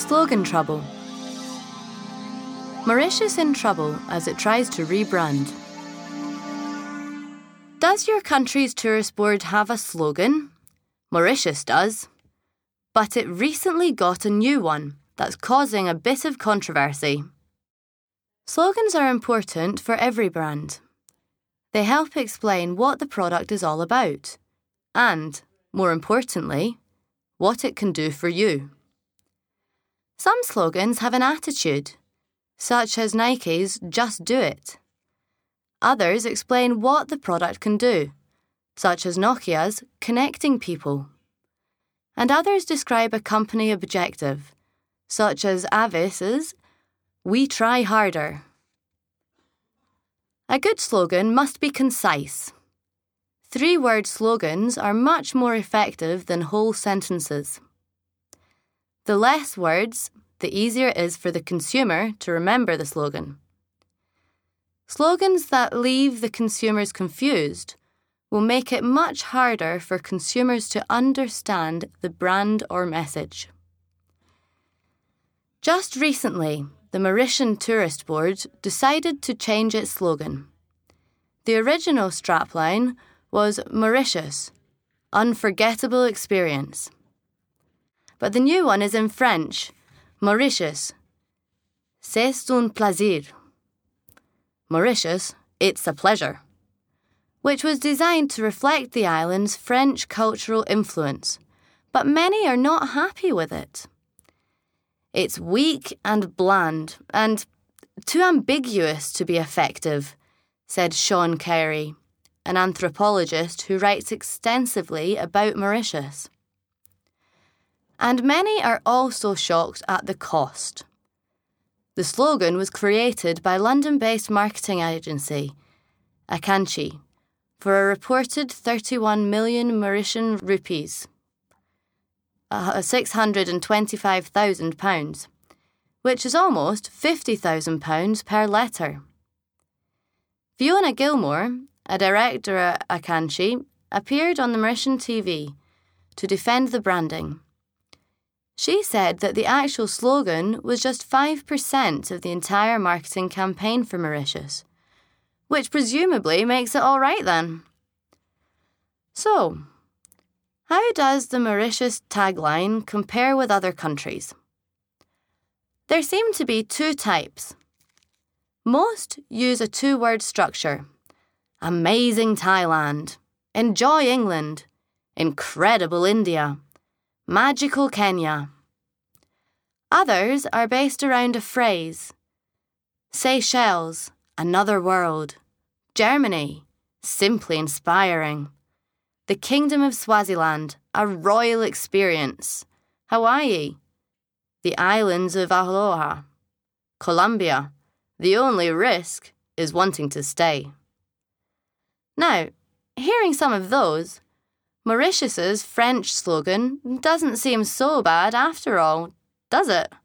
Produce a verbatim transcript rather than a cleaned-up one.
Slogan trouble. Mauritius in trouble as it tries to rebrand. Does your country's tourist board have a slogan? Mauritius does. But it recently got a new one that's causing a bit of controversy. Slogans are important for every brand. They help explain what the product is all about and, more importantly, what it can do for you. Some slogans have an attitude, such as Nike's Just Do It. Others explain what the product can do, such as Nokia's Connecting People. And others describe a company objective, such as Avis's We Try Harder. A good slogan must be concise. Three-word slogans are much more effective than whole sentences. The less words, the easier it is for the consumer to remember the slogan. Slogans that leave the consumers confused will make it much harder for consumers to understand the brand or message. Just recently, the Mauritian Tourist Board decided to change its slogan. The original strapline was Mauritius, Unforgettable Experience. But the new one is in French, Mauritius, C'est un plaisir. Mauritius, It's a pleasure, which was designed to reflect the island's French cultural influence, but many are not happy with it. It's weak and bland and too ambiguous to be effective, said Sean Carey, an anthropologist who writes extensively about Mauritius. And many are also shocked at the cost. The slogan was created by London-based marketing agency, Akanchi, for a reported thirty-one million Mauritian rupees, uh, six hundred twenty-five thousand pounds, which is almost fifty thousand pounds per letter. Fiona Gilmore, a director at Akanchi, appeared on the Mauritian T V to defend the branding. She said that the actual slogan was just five percent of the entire marketing campaign for Mauritius, which presumably makes it all right then. So, how does the Mauritius tagline compare with other countries? There seem to be two types. Most use a two-word structure. Amazing Thailand, Enjoy England, Incredible India, Magical Kenya. Others are based around a phrase. Seychelles, Another World. Germany, Simply Inspiring. The Kingdom of Swaziland, A Royal Experience. Hawaii, The Islands of Aloha. Colombia, The Only Risk is Wanting to Stay. Now, hearing some of those, Mauritius's French slogan doesn't seem so bad after all, does it?